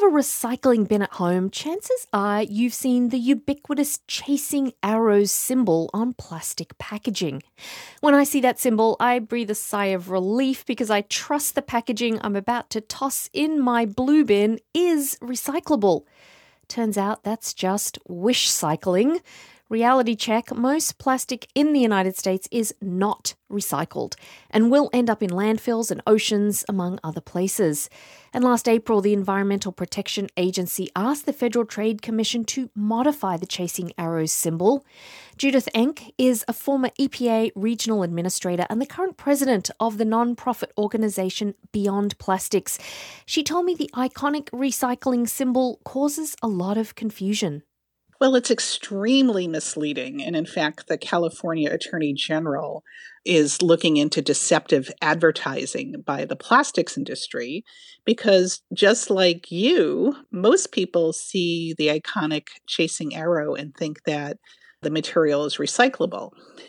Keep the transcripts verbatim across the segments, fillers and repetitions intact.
a recycling bin at home, chances are you've seen the ubiquitous chasing arrows symbol on plastic packaging. When I see that symbol, I breathe a sigh of relief because I trust the packaging I'm about to toss in my blue bin is recyclable. Turns out that's just wish cycling. Reality check, most plastic in the United States is not recycled and will end up in landfills and oceans, among other places. And last April, the Environmental Protection Agency asked the Federal Trade Commission to modify the Chasing Arrows symbol. Judith Enck is a former E P A regional administrator and the current president of the non-profit organisation Beyond Plastics. She told me the iconic recycling symbol causes a lot of confusion. Well, it's extremely misleading. And in fact, the California Attorney General is looking into deceptive advertising by the plastics industry because just like you, most people see the iconic chasing arrow and think that the material is recyclable.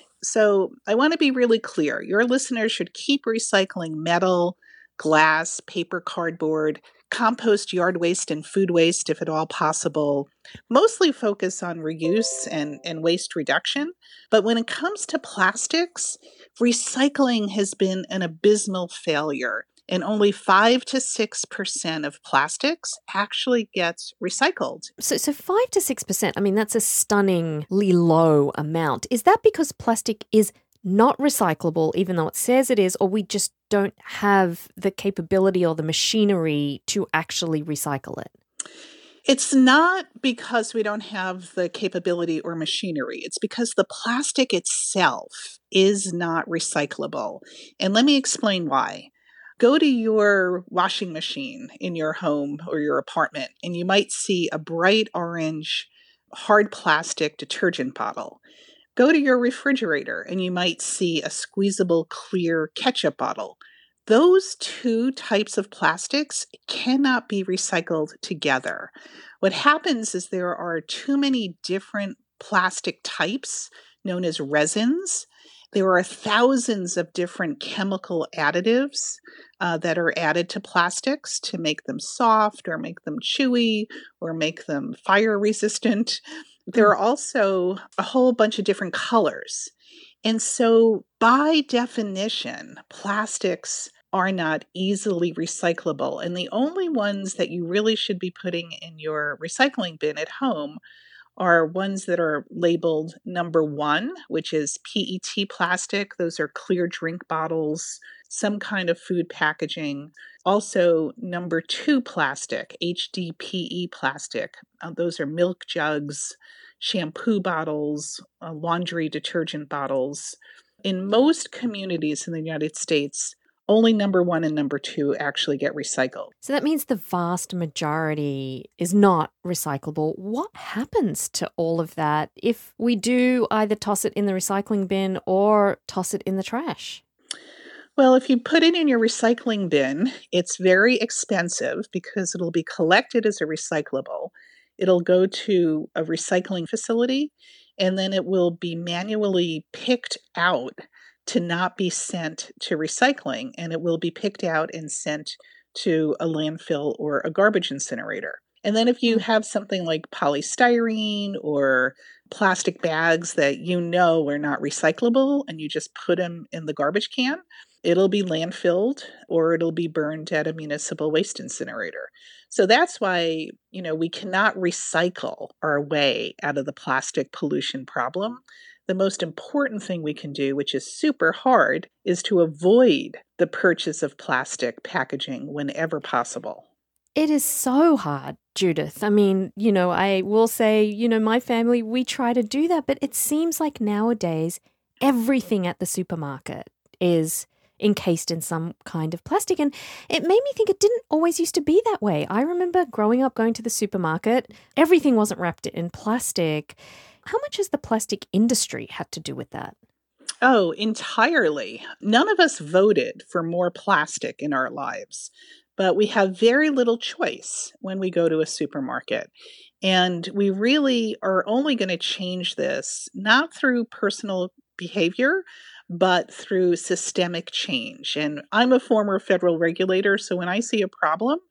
So I want to be really clear. Your listeners should keep recycling metal, glass, paper, cardboard, compost yard waste and food waste if at all possible. Mostly focus on reuse and, and waste reduction. But when it comes to plastics, recycling has been an abysmal failure. And only five to six percent of plastics actually gets recycled. So, so five to six percent, I mean, that's a stunningly low amount. Is that because plastic is not recyclable, even though it says it is, or we just don't have the capability or the machinery to actually recycle it? It's not because we don't have the capability or machinery. It's because the plastic itself is not recyclable. And let me explain why. Go to your washing machine in your home or your apartment, and you might see a bright orange hard plastic detergent bottle. Go to your refrigerator and you might see a squeezable clear ketchup bottle. Those two types of plastics cannot be recycled together. What happens is there are too many different plastic types known as resins. There are thousands of different chemical additives uh, that are added to plastics to make them soft or make them chewy or make them fire resistant. There are also a whole bunch of different colors. And so by definition, plastics are not easily recyclable. And the only ones that you really should be putting in your recycling bin at home are ones that are labeled number one, which is P E T plastic. Those are clear drink bottles, some kind of food packaging. Also, number two plastic, H D P E plastic. Uh, those are milk jugs, shampoo bottles, uh, laundry detergent bottles. In most communities in the United States, only number one and number two actually get recycled. So that means the vast majority is not recyclable. What happens to all of that if we do either toss it in the recycling bin or toss it in the trash? Well, if you put it in your recycling bin, it's very expensive because it'll be collected as a recyclable. It'll go to a recycling facility, and then it will be manually picked out to not be sent to recycling, and it will be picked out and sent to a landfill or a garbage incinerator. And then if you have something like polystyrene or plastic bags that you know are not recyclable and you just put them in the garbage can, it'll be landfilled or it'll be burned at a municipal waste incinerator. So that's why, you know, we cannot recycle our way out of the plastic pollution problem. The most important thing we can do, which is super hard, is to avoid the purchase of plastic packaging whenever possible. It is so hard, Judith. I mean, you know, I will say, you know, my family, we try to do that, but it seems like nowadays everything at the supermarket is encased in some kind of plastic. And it made me think it didn't always used to be that way. I remember growing up going to the supermarket, everything wasn't wrapped in plastic. How much has the plastic industry had to do with that? Oh, entirely. None of us voted for more plastic in our lives, but we have very little choice when we go to a supermarket. And we really are only going to change this not through personal behavior, but through systemic change. And I'm a former federal regulator, so when I see a problem,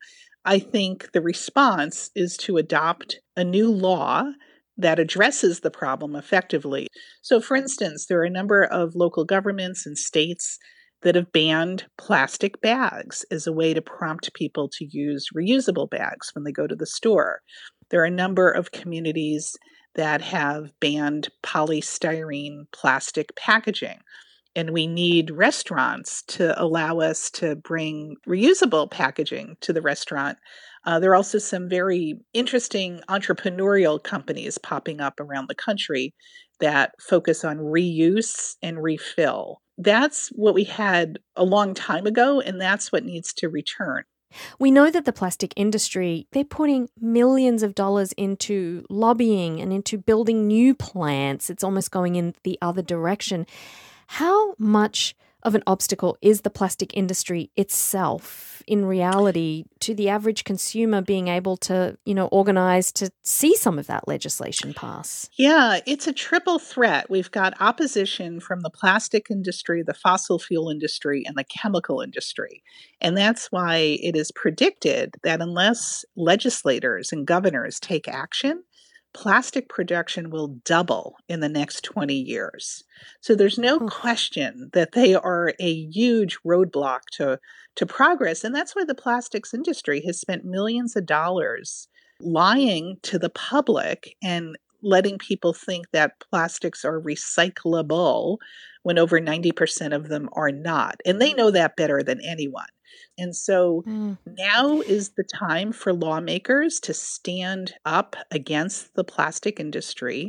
I think the response is to adopt a new law that addresses the problem effectively. So, for instance, there are a number of local governments and states that have banned plastic bags as a way to prompt people to use reusable bags when they go to the store. There are a number of communities that have banned polystyrene plastic packaging. And we need restaurants to allow us to bring reusable packaging to the restaurant. Uh, there are also some very interesting entrepreneurial companies popping up around the country that focus on reuse and refill. That's what we had a long time ago, and that's what needs to return. We know that the plastic industry, they're putting millions of dollars into lobbying and into building new plants. It's almost going in the other direction. How much of an obstacle is the plastic industry itself in reality to the average consumer being able to, you know, organize to see some of that legislation pass? Yeah, it's a triple threat. We've got opposition from the plastic industry, the fossil fuel industry, and the chemical industry. And that's why it is predicted that unless legislators and governors take action, plastic production will double in the next twenty years. So there's no oh. question that they are a huge roadblock to, to progress. And that's why the plastics industry has spent millions of dollars lying to the public and letting people think that plastics are recyclable when over ninety percent of them are not. And they know that better than anyone. And so mm. now is the time for lawmakers to stand up against the plastic industry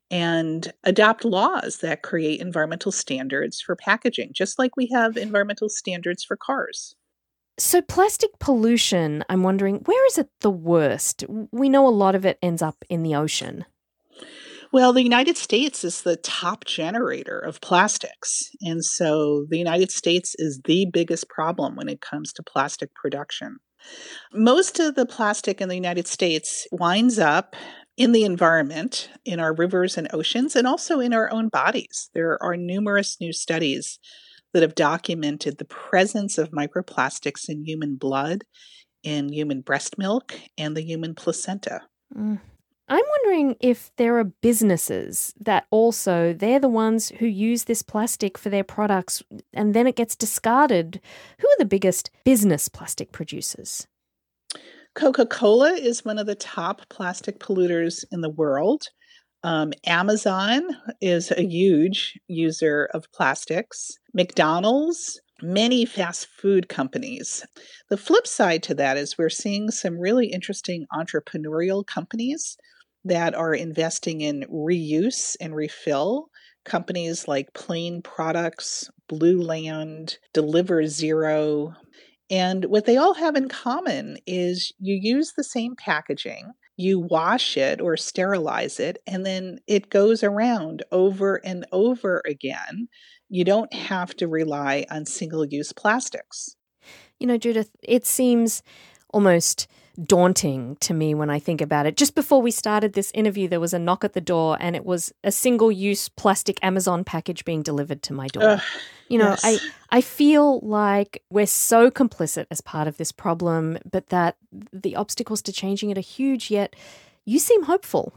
and adopt laws that create environmental standards for packaging, just like we have environmental standards for cars. So plastic pollution, I'm wondering, where is it the worst? We know a lot of it ends up in the ocean. Well, the United States is the top generator of plastics. And so the United States is the biggest problem when it comes to plastic production. Most of the plastic in the United States winds up in the environment, in our rivers and oceans, and also in our own bodies. There are numerous new studies that have documented the presence of microplastics in human blood, in human breast milk, and the human placenta. Mm. I'm wondering if there are businesses that also, they're the ones who use this plastic for their products and then it gets discarded. Who are the biggest business plastic producers? Coca-Cola is one of the top plastic polluters in the world. Um, Amazon is a huge user of plastics. McDonald's, many fast food companies. The flip side to that is we're seeing some really interesting entrepreneurial companies that are investing in reuse and refill. Companies like Plain Products, Blue Land, Deliver Zero. And what they all have in common is you use the same packaging, you wash it or sterilize it, and then it goes around over and over again. You don't have to rely on single-use plastics. You know, Judith, it seems almost daunting to me when I think about it. Just before we started this interview, there was a knock at the door and it was a single-use plastic Amazon package being delivered to my door. Uh, you know, yes. I, I feel like we're so complicit as part of this problem, but that the obstacles to changing it are huge, yet you seem hopeful.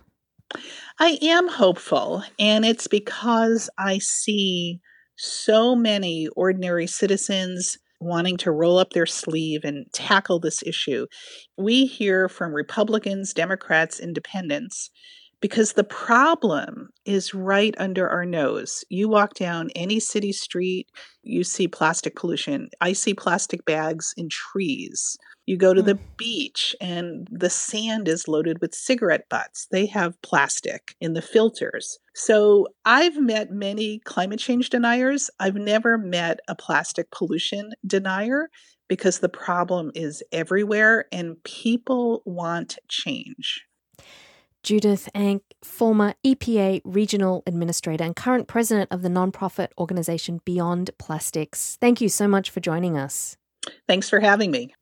I am hopeful, and it's because I see so many ordinary citizens wanting to roll up their sleeve and tackle this issue. We hear from Republicans, Democrats, Independents, because the problem is right under our nose. You walk down any city street, you see plastic pollution. I see plastic bags in trees. You go to mm. the beach and the sand is loaded with cigarette butts. They have plastic in the filters. So I've met many climate change deniers. I've never met a plastic pollution denier because the problem is everywhere and people want change. Judith Enck, former E P A Regional Administrator and current president of the nonprofit organization Beyond Plastics. Thank you so much for joining us. Thanks for having me.